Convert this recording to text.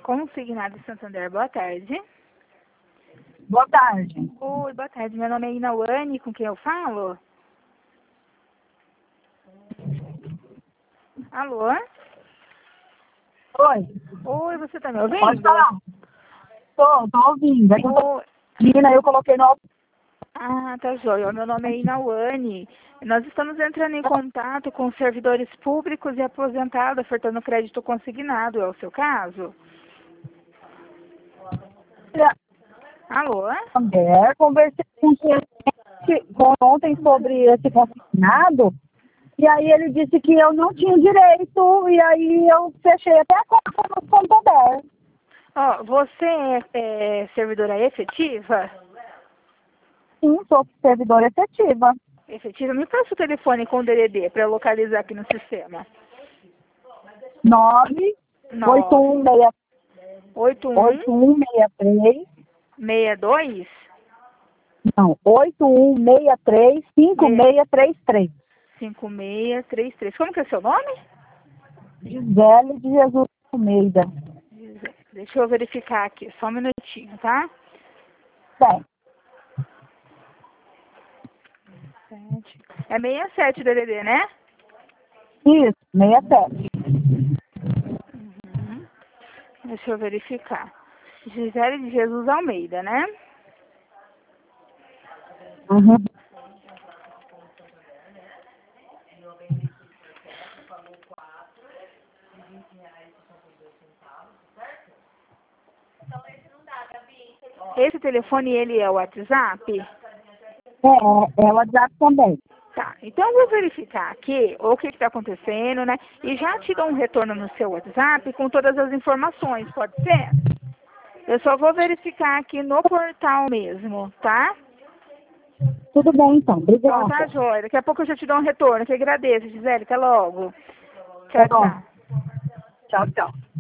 Consignado Santander, boa tarde. Boa tarde. Oi, boa tarde. Meu nome é Inauane, com quem eu falo? Alô? Oi. Oi, você tá me ouvindo? Pode falar. Tô ouvindo. É que eu tô Oi. ouvindo, aí eu coloquei no... Ah, tá joia. Meu nome é Inauane. Nós estamos entrando em contato com servidores públicos e aposentados ofertando crédito consignado. É o seu caso? Alô? Santander. Conversei com o gerente ontem sobre esse consignado, e aí ele disse que eu não tinha direito, e aí eu fechei até a conta no Santander. Ó, você é servidora efetiva? Sim, sou servidora efetiva. Efetiva? Me passa o telefone com o DDD para eu localizar aqui no sistema. 98163 98163 não, 8163-5633. 5633. Como que é seu nome? Gisele de Jesus Almeida. Deixa eu verificar aqui, só um minutinho, tá? Bem, É 67 o DDD, né? isso, 67. Uhum. Deixa eu verificar. Gisele de Jesus Almeida, né? Uhum. Esse telefone, ele é o WhatsApp? É o WhatsApp também. Tá, então eu vou verificar aqui o que está acontecendo, né? E já te dou um retorno no seu WhatsApp com todas as informações, pode ser? Eu só vou verificar aqui no portal mesmo, tá? Tudo bem, então. Então tá, Obrigada. joia. Daqui a pouco eu já te dou um retorno. Que agradeço, Gisele. Até logo. Tá Tchau, bom. tchau. Tchau, tchau.